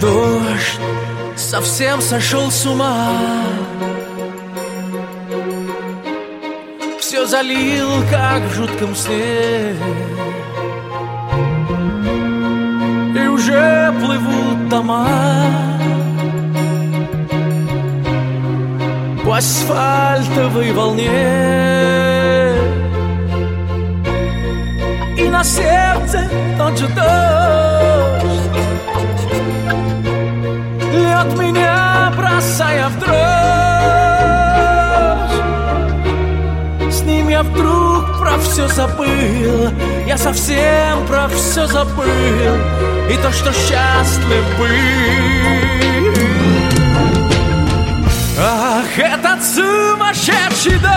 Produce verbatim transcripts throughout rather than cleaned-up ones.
дождь совсем сошел с ума, все залил, как в жутком сне, и уже плывут дома по асфальтовой волне, и на сердце тот же дождь льет, меня бросая в дрожь. С ним я вдруг про все забыл, я совсем про все забыл, и то, что счастлив быть. Ах, этот сумасшедший дождь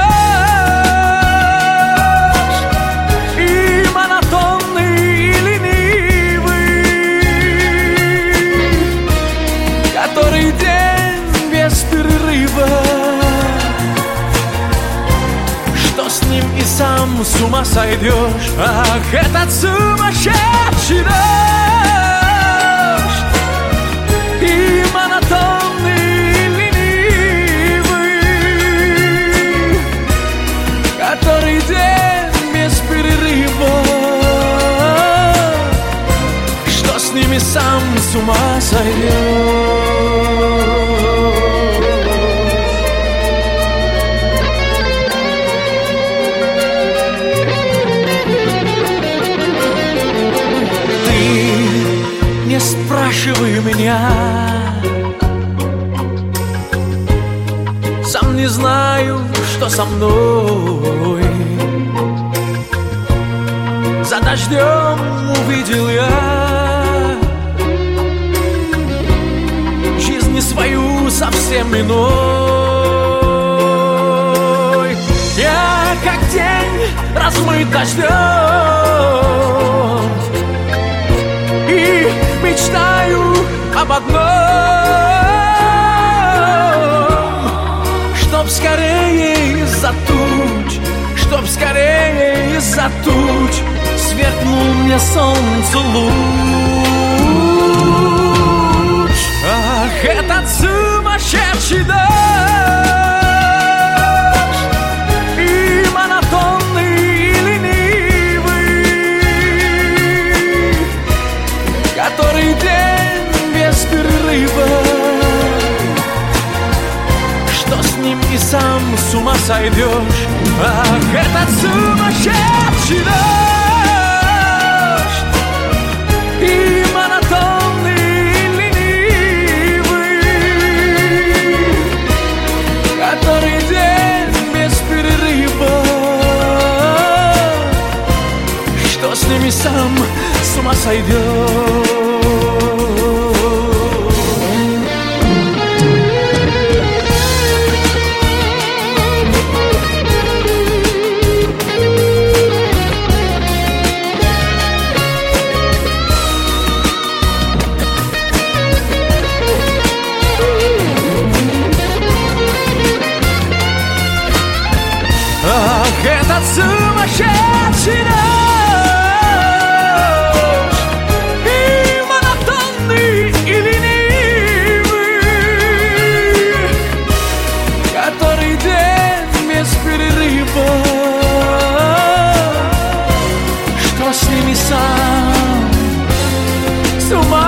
и монотонный и ленивый, который день без перерыва, что с ним и сам с ума сойдешь. Ах, этот сумасшедший дождь и монотонный, который день без перерыва, что с ними сам с ума сойдет. Ты не спрашивай меня, сам не знаю, что со мной. За дождем увидел я жизнь не свою, совсем иной. Я как день размыт дождем и мечтаю об одном, чтоб скорее из-за туч, чтоб скорее из-за туч сверкнул мне солнце луч. Ах, этот сумасшедший дождь и монотонный и ленивый, который день без перерыва, что с ним и сам с ума сойдешь. Ах, этот сумасшедший дождь и монотонный и ленивый, который день без перерыва, что с ним и сам с ума сойдешь. Ах, этот сумасшедший дождь и монотонный и ленивый, который день без перерыва, что с ними сам с ума